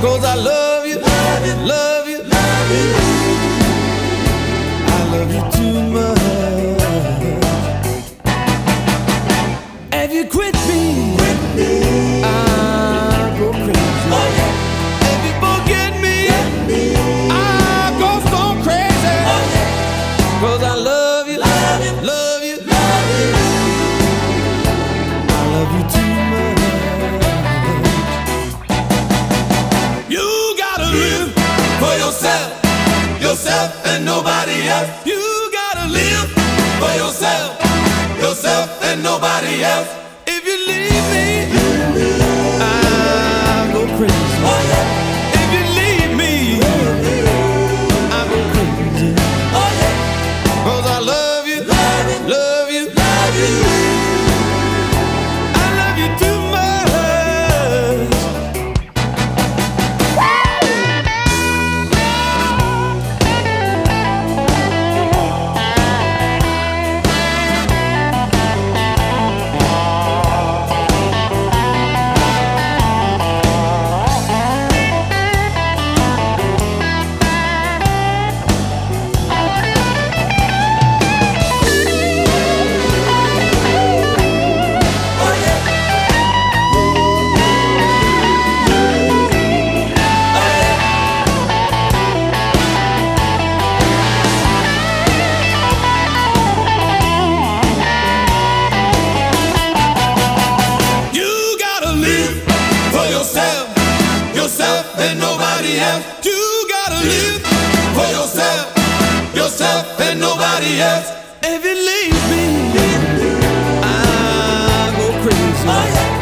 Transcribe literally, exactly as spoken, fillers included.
'cause I love you, love you, love you, love you. I love you too much. If you quit me, quit me, I'll go crazy. Oh, yeah. If you forget me, me, I'll go so crazy. Oh, yeah. 'Cause I love you, love you, love you, love you. I love you too much. You gotta live for yourself, yourself and nobody else. You gotta live for yourself, yourself and nobody else. If you leave me, I'll go crazy. Oh, yeah. If you leave me, I'll go crazy. Oh, yeah. 'Cause I love you, love you, love you, love you. I love you too much. Yourself and nobody else. You gotta live for yourself, yourself and nobody else. If you leave me, I'll go crazy.